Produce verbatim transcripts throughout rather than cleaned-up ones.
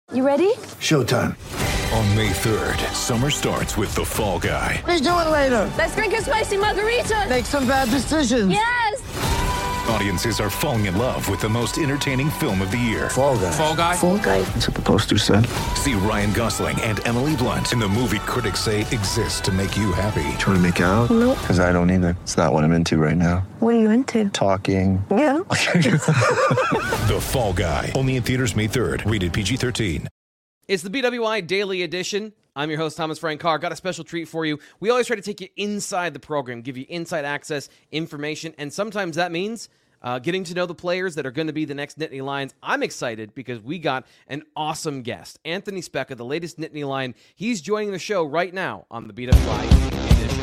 You ready? Showtime. On May third, summer starts with The Fall Guy. Let's do it later. Let's drink a spicy margarita. Make some bad decisions. Yes! Audiences are falling in love with the most entertaining film of the year. Fall Guy. Fall Guy? Fall Guy. That's what the poster said. See Ryan Gosling and Emily Blunt in the movie critics say exists to make you happy. Trying to make it out? Nope. Because I don't either. It's not what I'm into right now. What are you into? Talking. Yeah. The Fall Guy. Only in theaters May third. Rated P G thirteen. It's the B W I Daily Edition. I'm your host, Thomas Frank Carr. Got a special treat for you. We always try to take you inside the program, give you inside access, information, and sometimes that means uh, getting to know the players that are going to be the next Nittany Lions. I'm excited because we got an awesome guest, Anthony Speca, the latest Nittany Lion. He's joining the show right now on the B W I Daily Edition.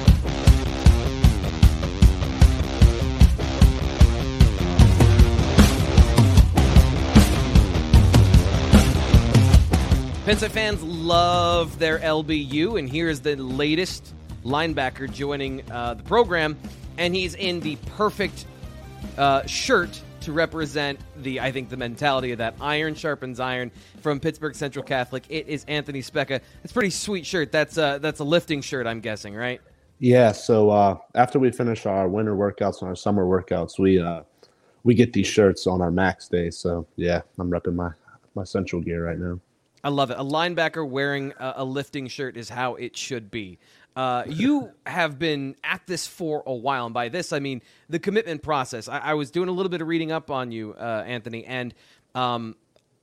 Penn State fans love their L B U, and here's the latest linebacker joining uh, the program, and he's in the perfect uh, shirt to represent the, I think, the mentality of that. Iron sharpens iron from Pittsburgh Central Catholic. It is Anthony Speca. It's a pretty sweet shirt. That's a, that's a lifting shirt, I'm guessing, right? Yeah, so uh, after we finish our winter workouts and our summer workouts, we uh, we get these shirts on our max day. So, yeah, I'm repping my, my Central gear right now. I love it. A linebacker wearing a, a lifting shirt is how it should be. Uh, you have been at this for a while, and by this I mean the commitment process. I, I was doing a little bit of reading up on you, uh, Anthony, and um,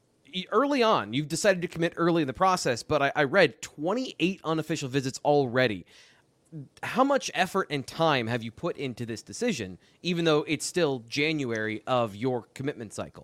early on, you've decided to commit early in the process, but I, I read twenty-eight unofficial visits already. How much effort and time have you put into this decision, even though it's still January of your commitment cycle?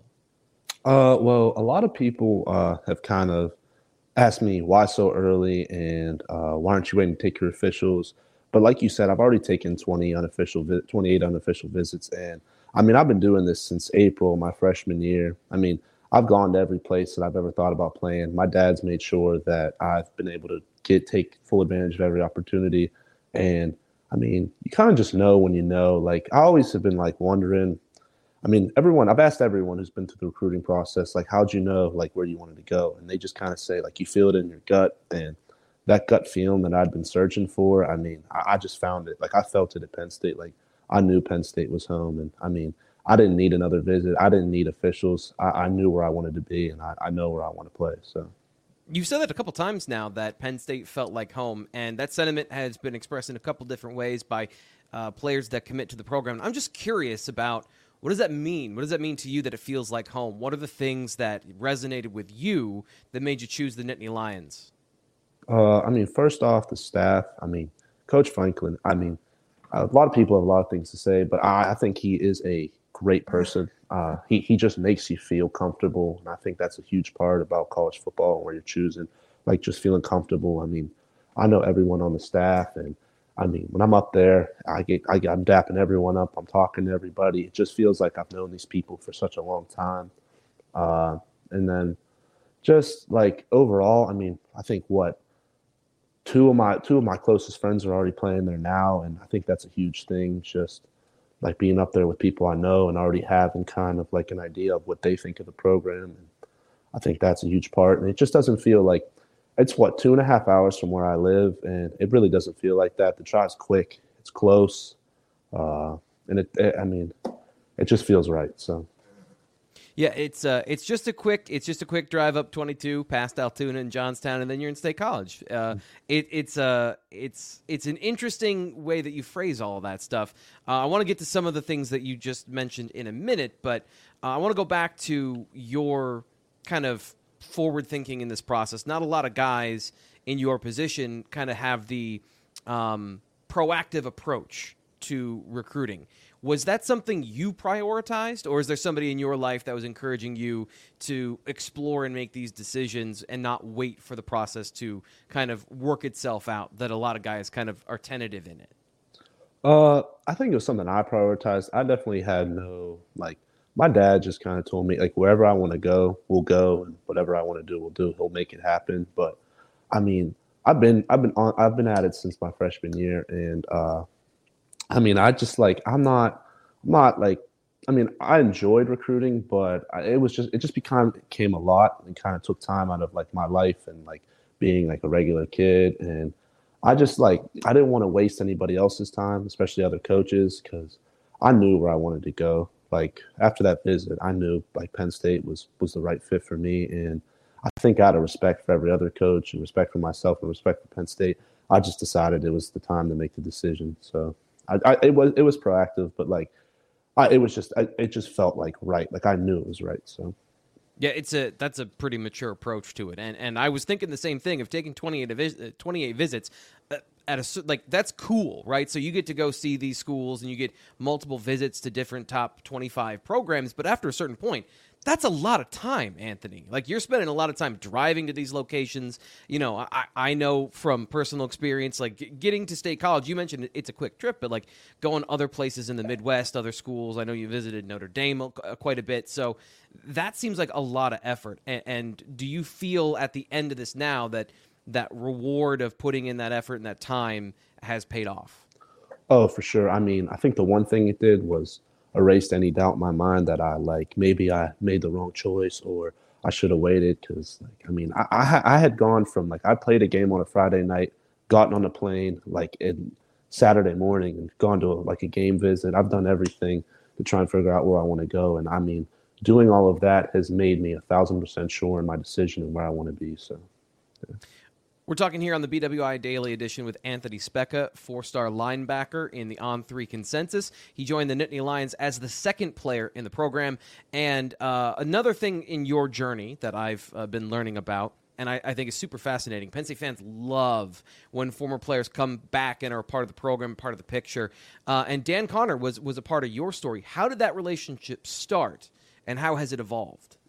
Uh, well, a lot of people uh, have kind of asked me why so early and uh, why aren't you waiting to take your officials? But like you said, I've already taken twenty unofficial, vi- twenty-eight unofficial visits, and I mean I've been doing this since April, my freshman year. I mean I've gone to every place that I've ever thought about playing. My dad's made sure that I've been able to get take full advantage of every opportunity, and I mean you kind of just know when you know. Like I always have been like wondering. I mean, everyone, I've asked everyone who's been through the recruiting process, like, how'd you know, like, where you wanted to go? And they just kind of say, like, you feel it in your gut. And that gut feeling that I'd been searching for, I mean, I, I just found it. Like, I felt it at Penn State. Like, I knew Penn State was home. And, I mean, I didn't need another visit. I didn't need officials. I, I knew where I wanted to be, and I, I know where I want to play, so. You've said that a couple times now, that Penn State felt like home, and that sentiment has been expressed in a couple different ways by uh, players that commit to the program. I'm just curious about, what does that mean? What does that mean to you that it feels like home? What are the things that resonated with you that made you choose the Nittany Lions? Uh, I mean, first off, the staff. I mean, Coach Franklin. I mean, a lot of people have a lot of things to say, but I, I think he is a great person. Uh, he he just makes you feel comfortable, and I think that's a huge part about college football and where you're choosing, like just feeling comfortable. I mean, I know everyone on the staff, and I mean, when I'm up there, I get, I get, I'm dapping everyone up. I'm talking to everybody. It just feels like I've known these people for such a long time. Uh, and then just like overall, I mean, I think what two of my two of my closest friends are already playing there now, and I think that's a huge thing. Just like being up there with people I know and already having kind of like an idea of what they think of the program. And I think that's a huge part. And it just doesn't feel like. It's what, two and a half hours from where I live, and it really doesn't feel like that. The drive's quick, it's close, uh, and it, it. I mean, it just feels right. So, yeah, it's uh, it's just a quick, it's just a quick drive up twenty-two past Altoona and Johnstown, and then you're in State College. Uh, it, it's uh, it's it's an interesting way that you phrase all of that stuff. Uh, I want to get to some of the things that you just mentioned in a minute, but uh, I want to go back to your kind of forward thinking in this process. Not a lot of guys in your position kind of have the um, proactive approach to recruiting. Was that something you prioritized, or is there somebody in your life that was encouraging you to explore and make these decisions and not wait for the process to kind of work itself out, that a lot of guys kind of are tentative in it? Uh, I think it was something I prioritized. I definitely had no, like, my dad just kind of told me, like, wherever I want to go, we'll go, and whatever I want to do, we'll do. He'll make it happen. But I mean, I've been, I've been on, I've been at it since my freshman year, and uh, I mean, I just like, I'm not, I'm not like, I mean, I enjoyed recruiting, but I, it was just it just became became a lot and kind of took time out of like my life and like being like a regular kid. And I just like I didn't want to waste anybody else's time, especially other coaches, because I knew where I wanted to go. Like after that visit, I knew like Penn State was was the right fit for me. And I think out of respect for every other coach and respect for myself and respect for Penn State, I just decided it was the time to make the decision. So I, I it was it was proactive, but like I, it was just I, it just felt like right. Like I knew it was right. So. Yeah, it's a that's a pretty mature approach to it, and and I was thinking the same thing of taking twenty-eight, vis- twenty-eight visits uh, at a like that's cool, right? So you get to go see these schools, and you get multiple visits to different top twenty-five programs. But after a certain point, that's a lot of time, Anthony. Like you're spending a lot of time driving to these locations. You know, I I know from personal experience, like getting to State College. You mentioned it's a quick trip, but like going other places in the Midwest, other schools. I know you visited Notre Dame quite a bit, so. That seems like a lot of effort. And, and do you feel at the end of this now that that reward of putting in that effort and that time has paid off? Oh, for sure. I mean, I think the one thing it did was erased any doubt in my mind that I like maybe I made the wrong choice or I should have waited. Because, like, I mean, I, I I had gone from like I played a game on a Friday night, gotten on a plane like in Saturday morning and gone to a, like a game visit. I've done everything to try and figure out where I want to go. And I mean, doing all of that has made me a thousand percent sure in my decision and where I want to be. So, yeah. We're talking here on the B W I Daily Edition with Anthony Speca, four-star linebacker in the On three consensus. He joined the Nittany Lions as the second player in the program. And uh, another thing in your journey that I've uh, been learning about, and I, I think is super fascinating, Penn State fans love when former players come back and are a part of the program, part of the picture. Uh, and Dan Connor was was a part of your story. How did that relationship start? And how has it evolved?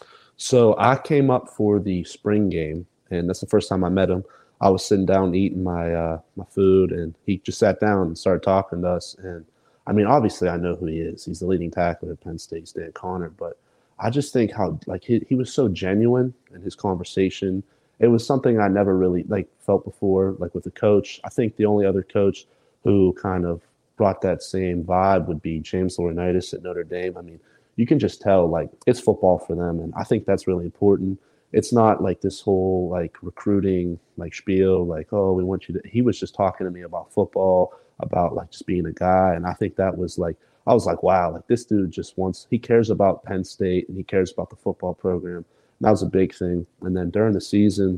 So I came up for the spring game, and that's the first time I met him. I was sitting down eating my uh, my food, and he just sat down and started talking to us. And I mean, obviously, I know who he is. He's the leading tackler at Penn State, Dan Connor. But I just think how like he he was so genuine in his conversation. It was something I never really like felt before, like with the coach. I think the only other coach who kind of brought that same vibe would be James Laurinaitis at Notre Dame. I mean. You can just tell, like, it's football for them, and I think that's really important. It's not like this whole, like, recruiting, like, spiel, like, oh, we want you to – he was just talking to me about football, about, like, just being a guy, and I think that was, like – I was like, wow, like, this dude just wants – he cares about Penn State, and he cares about the football program. And that was a big thing. And then during the season,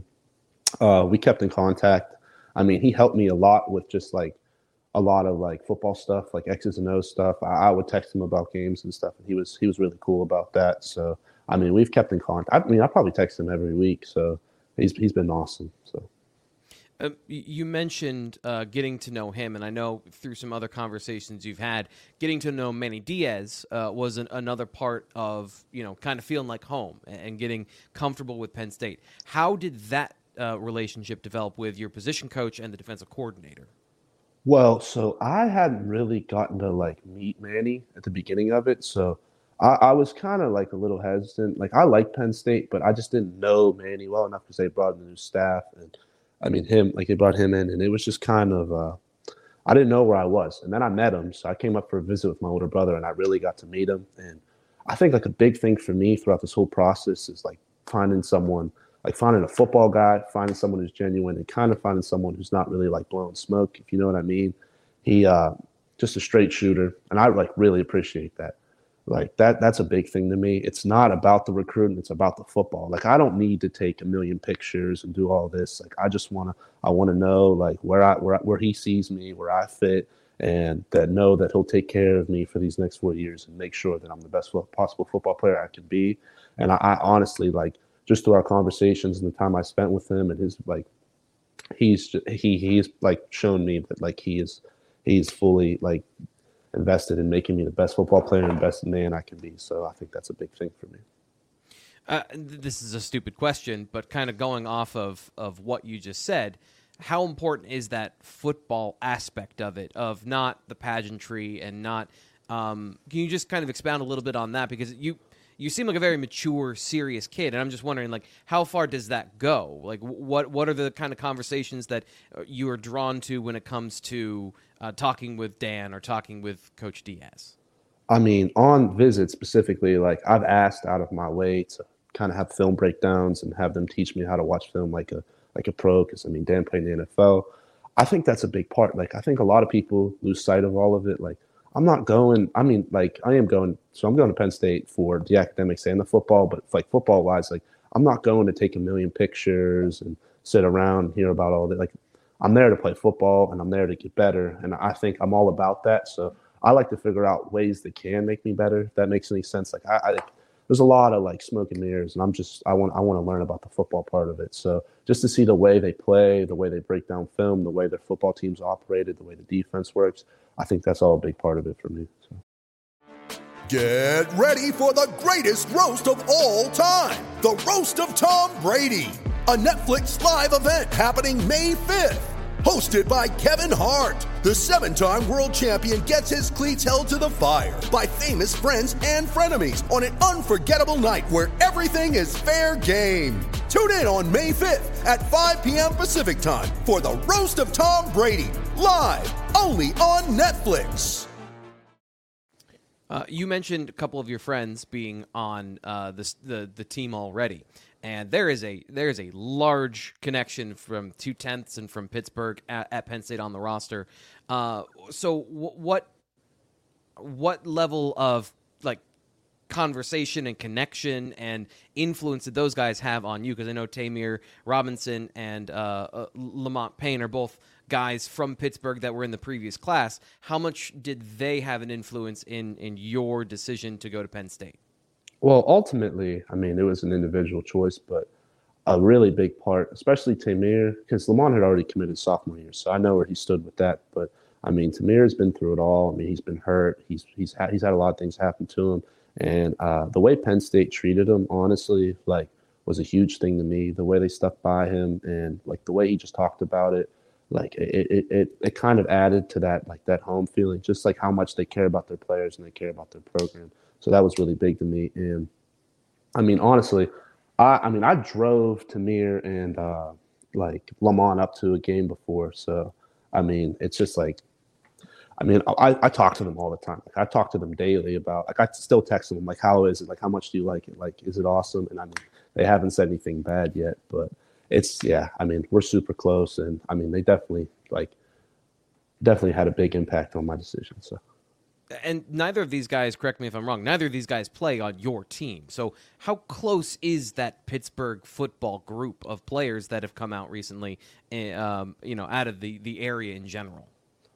uh, we kept in contact. I mean, he helped me a lot with just, like, a lot of like football stuff, like X's and O's stuff. I, I would text him about games and stuff, and he was he was really cool about that. So I mean, we've kept in contact. I mean, I probably text him every week. So he's he's been awesome. So uh, you mentioned uh, getting to know him, and I know through some other conversations you've had, getting to know Manny Diaz uh, was an, another part of you know kind of feeling like home and, and getting comfortable with Penn State. How did that uh, relationship develop with your position coach and the defensive coordinator? Well, so I hadn't really gotten to like meet Manny at the beginning of it. So I, I was kind of like a little hesitant. Like I like Penn State, but I just didn't know Manny well enough because they brought in the new staff. And I mean, him, like they brought him in and it was just kind of, uh, I didn't know where I was. And then I met him. So I came up for a visit with my older brother and I really got to meet him. And I think like a big thing for me throughout this whole process is like finding someone Like finding a football guy, finding someone who's genuine, and kind of finding someone who's not really like blowing smoke, if you know what I mean. He uh, just a straight shooter, and I like really appreciate that. Like that, that's a big thing to me. It's not about the recruiting; it's about the football. Like I don't need to take a million pictures and do all this. Like I just want to, I want to know like where I where where he sees me, where I fit, and that know that he'll take care of me for these next four years and make sure that I'm the best possible football player I can be. And I, I honestly like. Just through our conversations and the time I spent with him and his like, he's just, he he's like shown me that like he is he's fully like invested in making me the best football player and best man I can be. So I think that's a big thing for me. Uh, this is a stupid question, but kind of going off of of what you just said, how important is that football aspect of it, of not the pageantry and not? Um, can you just kind of expound a little bit on that because you. You seem like a very mature, serious kid, and I'm just wondering, like, how far does that go? Like, what what are the kind of conversations that you are drawn to when it comes to uh, talking with Dan or talking with Coach Diaz? I mean, on visits specifically, like I've asked out of my way to kind of have film breakdowns and have them teach me how to watch film like a like a pro. Because I mean, Dan played in the N F L. I think that's a big part. Like I think a lot of people lose sight of all of it. Like I'm not going. I mean, like I am going. So I'm going to Penn State for the academics and the football. But like football wise, like I'm not going to take a million pictures and sit around and hear about all that. Like I'm there to play football and I'm there to get better. And I think I'm all about that. So I like to figure out ways that can make me better. If that makes any sense. Like I, I there's a lot of like smoke and mirrors, and I'm just I want I want to learn about the football part of it. So just to see the way they play, the way they break down film, the way their football teams operated, the way the defense works, I think that's all a big part of it for me. So. Get ready for the greatest roast of all time, the Roast of Tom Brady, a Netflix live event happening May fifth. Hosted by Kevin Hart, the seven-time world champion gets his cleats held to the fire by famous friends and frenemies on an unforgettable night where everything is fair game. Tune in on May fifth at five p.m. Pacific time for the Roast of Tom Brady, live only on Netflix. Uh, you mentioned a couple of your friends being on uh, this, the the team already. And there is a there is a large connection from two tenths and from Pittsburgh at, at Penn State on the roster. Uh, so w- what what level of like conversation and connection and influence did those guys have on you? Because I know Tamir Robinson and uh, uh, Lamont Payne are both guys from Pittsburgh that were in the previous class. How much did they have an influence in in your decision to go to Penn State? Well, ultimately, I mean, it was an individual choice, but a really big part, especially Tamir, because Lamont had already committed sophomore year, so I know where he stood with that. But I mean, Tamir's been through it all. I mean, he's been hurt. He's he's had he's had a lot of things happen to him, and uh, the way Penn State treated him, honestly, like, was a huge thing to me. The way they stuck by him, and like the way he just talked about it, like it it it it kind of added to that like that home feeling, just like how much they care about their players and they care about their program. So that was really big to me. And I mean, honestly, I, I mean, I drove Tamir and uh, like Lamont up to a game before. So, I mean, it's just like, I mean, I, I talk to them all the time. Like, I talk to them daily about, like, I still text them, like, how is it? Like, how much do you like it? Like, is it awesome? And I mean, they haven't said anything bad yet, but it's, yeah, I mean, we're super close. And I mean, they definitely, like, definitely had a big impact on my decision. So. And neither of these guys, correct me if I'm wrong, neither of these guys play on your team. So how close is that Pittsburgh football group of players that have come out recently, um, you know, out of the, the area in general?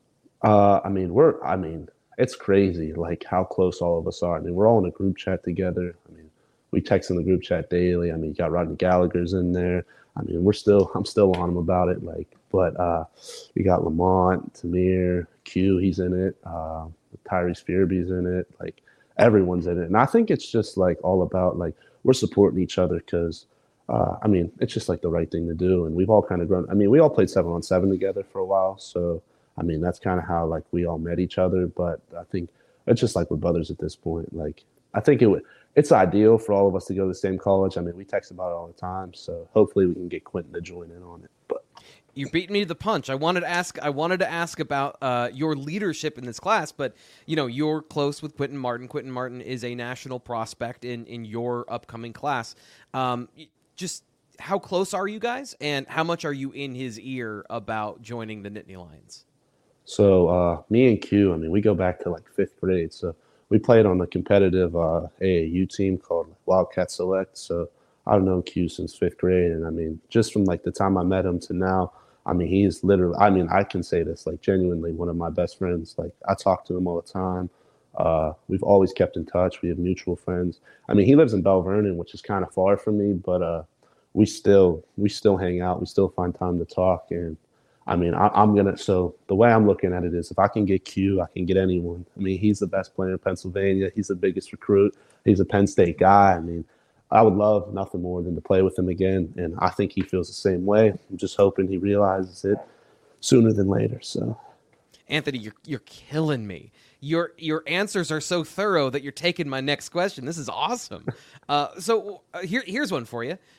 Uh, I mean, we're, I mean, it's crazy, like, how close all of us are. I mean, we're all in a group chat together. I mean, we text in the group chat daily. I mean, you got Rodney Gallagher's in there. I mean, we're still, I'm still on him about it. Like, but uh, we got Lamont, Tamir, Q, he's in it. Uh, Tyrese Fearby's in it. Like, everyone's in it. And I think it's just like all about like, we're supporting each other because, uh, I mean, it's just like the right thing to do. And we've all kind of grown. I mean, we all played seven on seven together for a while. So, I mean, that's kind of how like we all met each other. But I think it's just like we're brothers at this point. Like, I think it would, it's ideal for all of us to go to the same college. I mean, we text about it all the time. So hopefully we can get Quentin to join in on it. But you're beating me to the punch. I wanted to ask. I wanted to ask about uh, your leadership in this class, but you know you're close with Quentin Martin. Quentin Martin is a national prospect in in your upcoming class. Um, just how close are you guys, and how much are you in his ear about joining the Nittany Lions? So uh, me and Q, I mean, we go back to like fifth grade. So we played on a competitive uh, A A U team called Wildcat Select. So I've known Q since fifth grade, and I mean, just from like the time I met him to now. I mean, he's literally, I mean, I can say this, like, genuinely one of my best friends. Like, I talk to him all the time. Uh, we've always kept in touch. We have mutual friends. I mean, he lives in Bell Vernon, which is kind of far from me, but uh, we still, we still hang out. We still find time to talk. And, I mean, I, I'm going to, so the way I'm looking at it is if I can get Q, I can get anyone. I mean, he's the best player in Pennsylvania. He's the biggest recruit. He's a Penn State guy. I mean, I would love nothing more than to play with him again, and I think he feels the same way. I'm just hoping he realizes it sooner than later. So, Anthony, you're you're killing me. Your your answers are so thorough that you're taking my next question. This is awesome. uh, so uh, here here's one for you.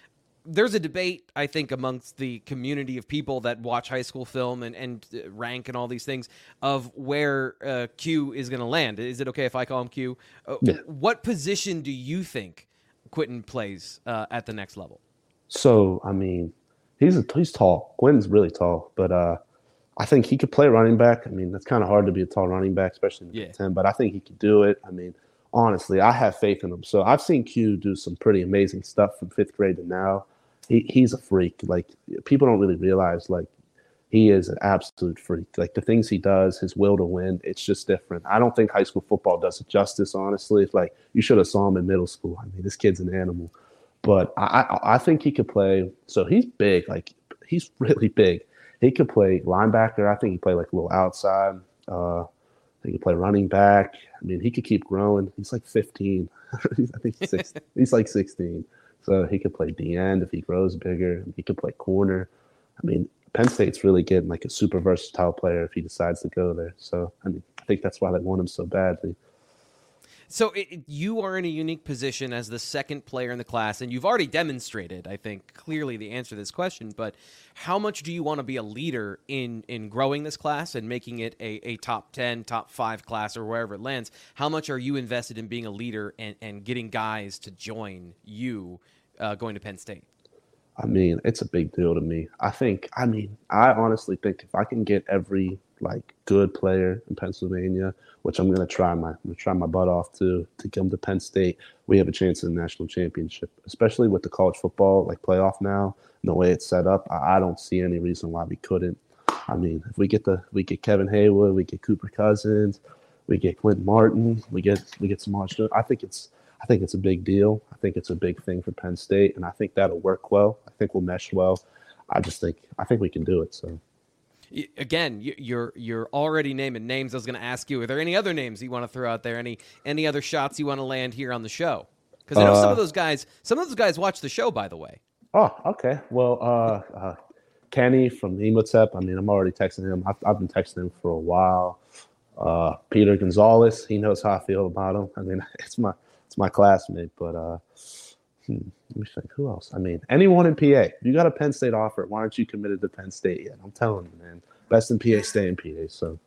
there's a debate, I think, amongst the community of people that watch high school film and, and rank and all these things of where uh, Q is going to land. Is it okay if I call him Q? Uh, Yeah. What position do you think Quentin plays uh, at the next level? So, I mean, he's a, he's tall. Quentin's really tall, but uh, I think he could play running back. I mean, it's kind of hard to be a tall running back, especially in the Yeah. Big Ten, but I think he could do it. I mean, honestly, I have faith in him. So I've seen Q do some pretty amazing stuff from fifth grade to now. He he's a freak. Like, people don't really realize, like, he is an absolute freak. Like, the things he does, his will to win, it's just different. I don't think high school football does it justice, honestly. It's like, you should have saw him in middle school. I mean, this kid's an animal. But I, I I think he could play. So he's big. Like, he's really big. He could play linebacker. I think he played like a little outside. Uh, he could play running back. I mean, he could keep growing. He's like fifteen. I think he's, six, he's like sixteen. So he could play D end if he grows bigger. He could play corner. I mean, Penn State's really getting like a super versatile player if he decides to go there. So, I mean, I think that's why they want him so badly. So it, it- you are in a unique position as the second player in the class, and you've already demonstrated, I think, clearly the answer to this question. But how much do you want to be a leader in in growing this class and making it a, a top ten, top five class or wherever it lands? How much are you invested in being a leader and, and getting guys to join you uh, going to Penn State? I mean, it's a big deal to me. I think, I mean, I honestly think if I can get every like good player in Pennsylvania, which I'm gonna try my I'm gonna try my butt off to to come to Penn State, we have a chance in the national championship, especially with the college football like playoff now and the way it's set up. I, I don't see any reason why we couldn't. I mean, if we get the we get Kevin Haywood, we get Cooper Cousins, we get Quentin Martin, we get we get Samaj. I think it's I think it's a big deal. I think it's a big thing for Penn State, and I think that'll work well. I think we'll mesh well. I just think I think we can do it. So. Y- Again, y- you're you're already naming names. I was going to ask you, are there any other names you want to throw out there? Any any other shots you want to land here on the show? Because I know some Uh, of those guys, some of those guys watch the show, by the way. Oh, okay. Well, uh, uh, Kenny from Emotep, I mean, I'm already texting him. I've, I've been texting him for a while. Uh, Peter Gonzalez, he knows how I feel about him. I mean, it's my it's my classmate, but uh, hmm, let me think. Who else? I mean, anyone in P A. If you got a Penn State offer, why aren't you committed to Penn State yet? I'm telling you, man. Best in P A, stay in P A. So,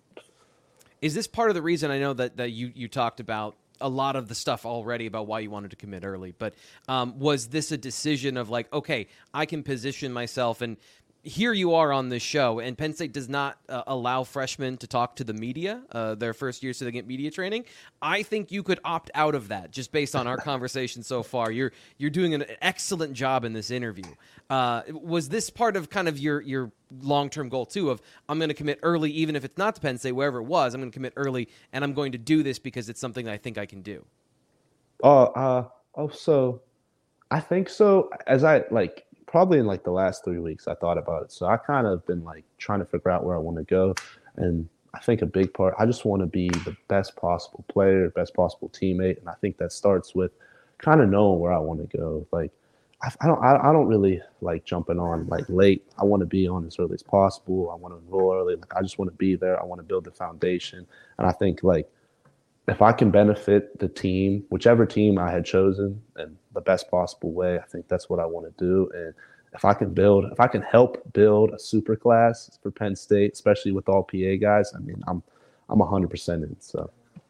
Is this part of the reason? I know that, that you, you talked about a lot of the stuff already about why you wanted to commit early, but um, was this a decision of like, okay, I can position myself, and here you are on this show, and Penn State does not uh, allow freshmen to talk to the media uh, their first year, so they get media training. I think you could opt out of that just based on our conversation so far. You're you're doing an excellent job in this interview. Uh, was this part of kind of your your long-term goal too of I'm going to commit early, even if it's not to Penn State, wherever it was, I'm going to commit early, and I'm going to do this because it's something that I think I can do? oh, uh, oh, so I think so. As I like, probably in like the last three weeks, I thought about it. So I kind of been like trying to figure out where I want to go, and I think a big part, I just want to be the best possible player, best possible teammate, and I think that starts with kind of knowing where I want to go. Like, I, I don't, I, I don't really like jumping on like late. I want to be on as early as possible. I want to enroll early. Like, I just want to be there. I want to build the foundation, and I think like if I can benefit the team, whichever team I had chosen, in the best possible way, I think that's what I want to do. And if I can build, if I can help build a super class for Penn State, especially with all P A guys, I mean, I'm I'm one hundred percent in. So.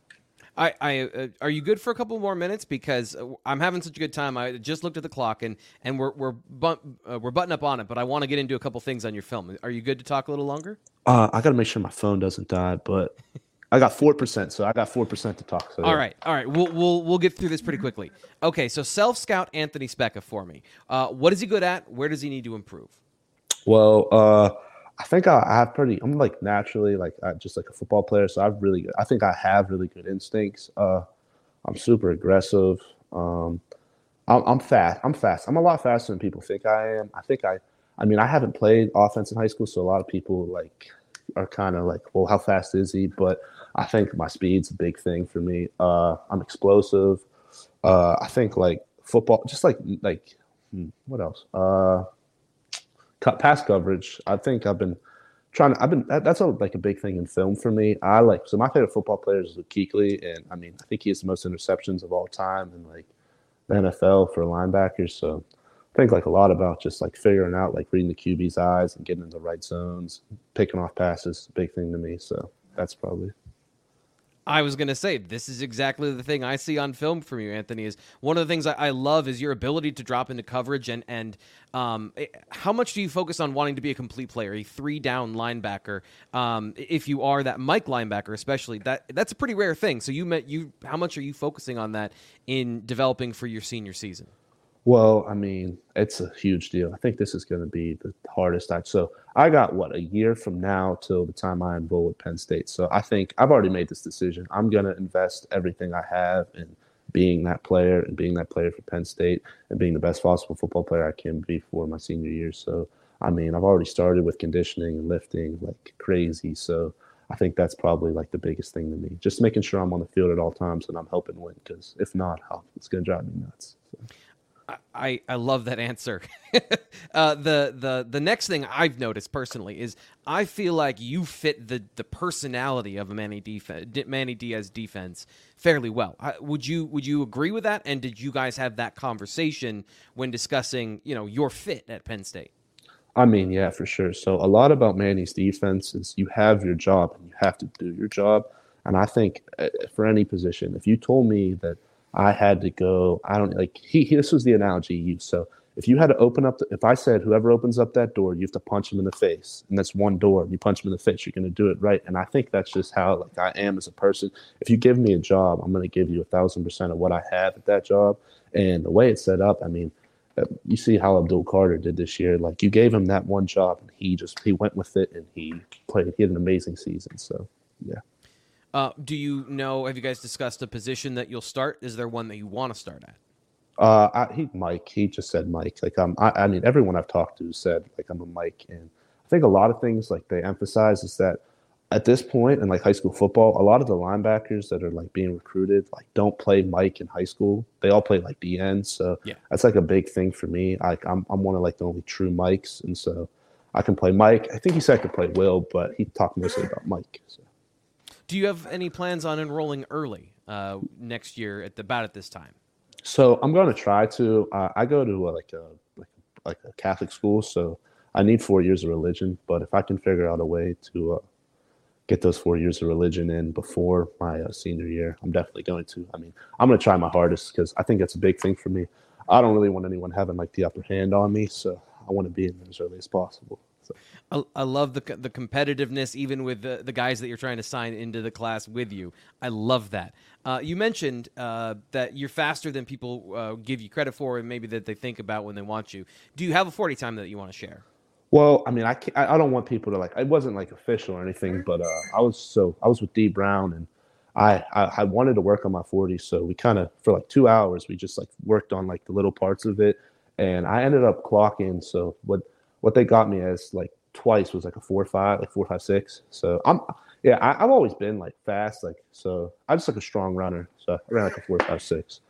I, I uh, are you good for a couple more minutes? Because uh, I'm having such a good time. I just looked at the clock, and and we're we're but, uh, we're butting up on it. But I want to get into a couple things on your film. Are you good to talk a little longer? Uh, I got to make sure my phone doesn't die, but I got four percent, so I got four percent to talk. So All yeah. right, all right. We'll we'll we'll get through this pretty quickly. Okay, so self scout Anthony Specca for me. Uh, what is he good at? Where does he need to improve? Well, uh, I think I, I have pretty. I'm like naturally like I, just like a football player, so I've really. I think I have really good instincts. Uh, I'm super aggressive. Um, I'm, I'm fast. I'm fast. I'm a lot faster than people think I am. I think I. I mean, I haven't played offense in high school, so a lot of people like are kind of like, well, how fast is he? But I think my speed's a big thing for me. Uh, I'm explosive. Uh, I think like football, just like like hmm, what else? Uh, cut pass coverage. I think I've been trying to. I've been that, that's a, like a big thing in film for me. I like so my favorite football player is Luke Kuechly, and I mean I think he has the most interceptions of all time in like the N F L for linebackers. So think like a lot about just like figuring out, like reading the Q B's eyes and getting in the right zones, picking off passes is a big thing to me. So that's probably. I was going to say, this is exactly the thing I see on film from you, Anthony, is one of the things I, I love is your ability to drop into coverage. And, and um, how much do you focus on wanting to be a complete player, a three-down linebacker? Um, if you are that Mike linebacker, especially, that that's a pretty rare thing. So you met you. How much are you focusing on that in developing for your senior season? Well, I mean, it's a huge deal. I think this is going to be the hardest. I so I got what a year from now till the time I enroll at Penn State. So I think I've already made this decision. I'm going to invest everything I have in being that player and being that player for Penn State and being the best possible football player I can be for my senior year. So I mean, I've already started with conditioning and lifting like crazy. So I think that's probably like the biggest thing to me. Just making sure I'm on the field at all times and I'm helping win. Because if not, oh, it's going to drive me nuts. So. I, I love that answer. uh, the the the next thing I've noticed personally is I feel like you fit the the personality of a Manny defense, Manny Diaz defense fairly well. I, would you would you agree with that? And did you guys have that conversation when discussing, you know, your fit at Penn State? I mean, yeah, for sure. So a lot about Manny's defense is you have your job and you have to do your job. And I think uh, for any position, if you told me that I had to go, I don't like, he, he this was the analogy he used. So if you had to open up, the, if I said, whoever opens up that door, you have to punch him in the face. And that's one door. You punch him in the face, you're going to do it right. And I think that's just how like I am as a person. If you give me a job, I'm going to give you a thousand percent of what I have at that job. And the way it's set up, I mean, you see how Abdul Carter did this year. Like you gave him that one job and he just, he went with it and he played, he had an amazing season. So, yeah. Uh, do you know, have you guys discussed a position that you'll start? Is there one that you want to start at? Uh, I, he, Mike, he just said Mike. Like, um, I, I mean, everyone I've talked to said, like, I'm a Mike. And I think a lot of things, like, they emphasize is that at this point in, like, high school football, a lot of the linebackers that are, like, being recruited, like, don't play Mike in high school. They all play, like, D N. So yeah. That's, like, a big thing for me. Like, I'm, I'm one of, like, the only true Mikes. And so I can play Mike. I think he said I could play Will, but he talked mostly about Mike, so. Do you have any plans on enrolling early uh, next year at the, about at this time? So I'm going to try to. Uh, I go to a, like a like, like a Catholic school, so I need four years of religion. But if I can figure out a way to uh, get those four years of religion in before my uh, senior year, I'm definitely going to. I mean, I'm going to try my hardest because I think that's a big thing for me. I don't really want anyone having like the upper hand on me, so I want to be in there as early as possible. So. I, I love the the competitiveness, even with the, the guys that you're trying to sign into the class with you. I love that. Uh, you mentioned uh, that you're faster than people uh, give you credit for, and maybe that they think about when they want you. Do you have a forty time that you want to share? Well, I mean, I can't, I don't want people to like. It wasn't like official or anything, but uh, I was so I was with D Brown, and I, I I wanted to work on my forty, so we kind of for like two hours we just like worked on like the little parts of it, and I ended up clocking. So what. What they got me as like twice was like a four five, like four five six. So I'm yeah, I, I've always been like fast, like so I'm just like a strong runner. So I ran like a four five six.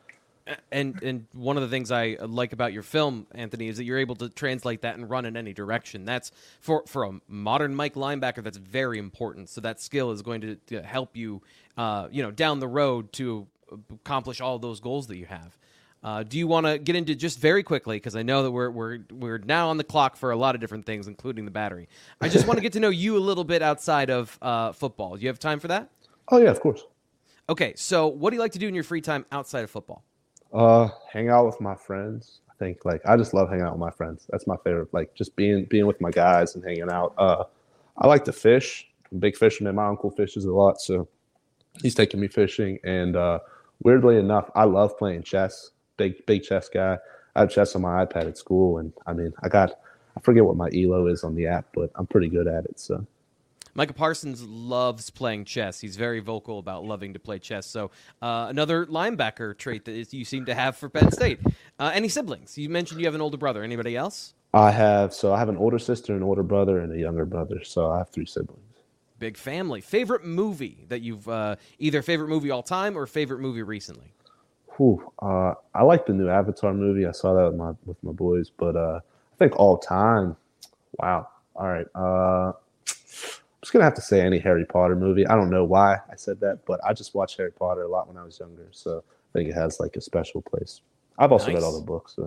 And and one of the things I like about your film, Anthony, is that you're able to translate that and run in any direction. That's for for a modern Mike linebacker. That's very important. So that skill is going to, to help you, uh, you know, down the road to accomplish all those goals that you have. Uh, do you want to get into just very quickly, because I know that we're we're we're now on the clock for a lot of different things, including the battery. I just want to get to know you a little bit outside of uh, football. Do you have time for that? Oh yeah, of course. Okay, so what do you like to do in your free time outside of football? Uh, hang out with my friends. I think like I just love hanging out with my friends. That's my favorite. Like just being being with my guys and hanging out. Uh, I like to fish. I'm a big fisherman. My uncle fishes a lot, so he's taking me fishing. And uh, weirdly enough, I love playing chess. Big, big chess guy. I have chess on my iPad at school, and I mean, I got, I forget what my E L O is on the app, but I'm pretty good at it. So, Micah Parsons loves playing chess. He's very vocal about loving to play chess. So, uh, another linebacker trait that is, you seem to have for Penn State. Uh, any siblings? You mentioned you have an older brother. Anybody else? I have. So I have an older sister, an older brother, and a younger brother. So I have three siblings. Big family. Favorite movie that you've uh, either favorite movie all time or favorite movie recently? Whew, uh, I like the new Avatar movie. I saw that with my with my boys, but uh, I think all time, wow. All right, uh, I'm just gonna have to say any Harry Potter movie. I don't know why I said that, but I just watched Harry Potter a lot when I was younger, so I think it has like a special place. I've also Nice. read all the books. So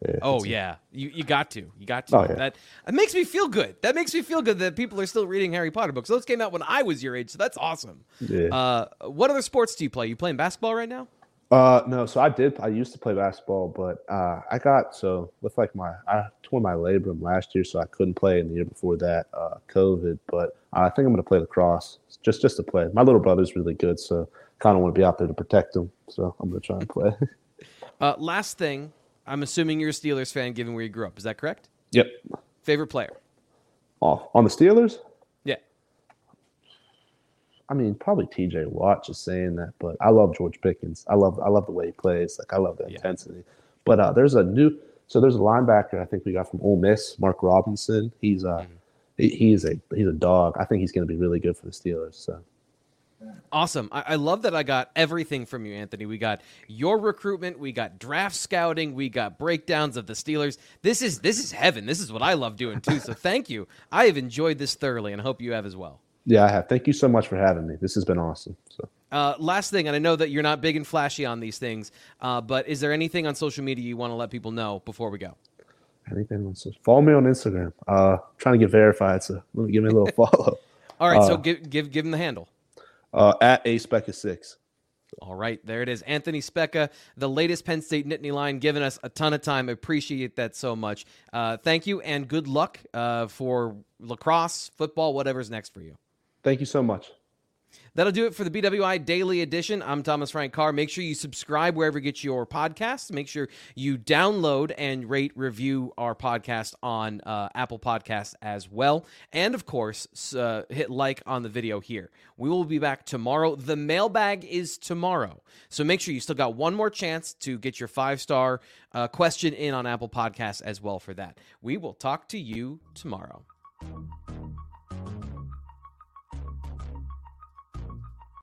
Yeah, Oh yeah, you you got to, you got to. Oh, yeah. That it makes me feel good. That makes me feel good that people are still reading Harry Potter books. Those came out when I was your age, so that's awesome. Yeah. Uh, what other sports do you play? You playing basketball right now? Uh, no, so I did. I used to play basketball, but uh, I got so with like my I tore my labrum last year, so I couldn't play. In the year before that, uh, COVID. But I think I'm going to play lacrosse just just to play. My little brother's really good, so kind of want to be out there to protect him. So I'm going to try and play. Uh, last thing, I'm assuming you're a Steelers fan, given where you grew up. Is that correct? Yep. Favorite player? Off on the Steelers. Yeah. I mean, probably T J Watt. Just saying that, but I love George Pickens. I love I love the way he plays. Like I love the Yeah. intensity. But uh, there's a new so there's a linebacker I think we got from Ole Miss, Mark Robinson. He's uh Mm-hmm. he, he's a he's a dog. I think he's going to be really good for the Steelers. So Awesome. I, I love that I got everything from you, Anthony. We got your recruitment, we got draft scouting, we got breakdowns of the Steelers. This is this is heaven. This is what I love doing too. So thank you. I have enjoyed this thoroughly, and I hope you have as well. yeah, I have. Thank you so much for having me. This has been awesome. So Uh, last thing, and I know that you're not big and flashy on these things, uh, but is there anything on social media you want to let people know before we go? anything else? Follow me on Instagram. Uh, trying to get verified, so let me give me a little follow. All right, so Uh, give give give him the handle. Uh, at a specca six. All right, there it is. Anthony Specca, the latest Penn State Nittany Lion, giving us a ton of time. I appreciate that so much. Uh, thank you, and good luck uh, for lacrosse, football, whatever's next for you. Thank you so much. That'll do it for the B W I Daily Edition. I'm Thomas Frank Carr. Make sure you subscribe wherever you get your podcasts. Make sure you download and rate, review our podcast on uh, Apple Podcasts as well. And, of course, uh, hit like on the video here. We will be back tomorrow. The mailbag is tomorrow. So make sure you still got one more chance to get your five-star uh, question in on Apple Podcasts as well for that. We will talk to you tomorrow.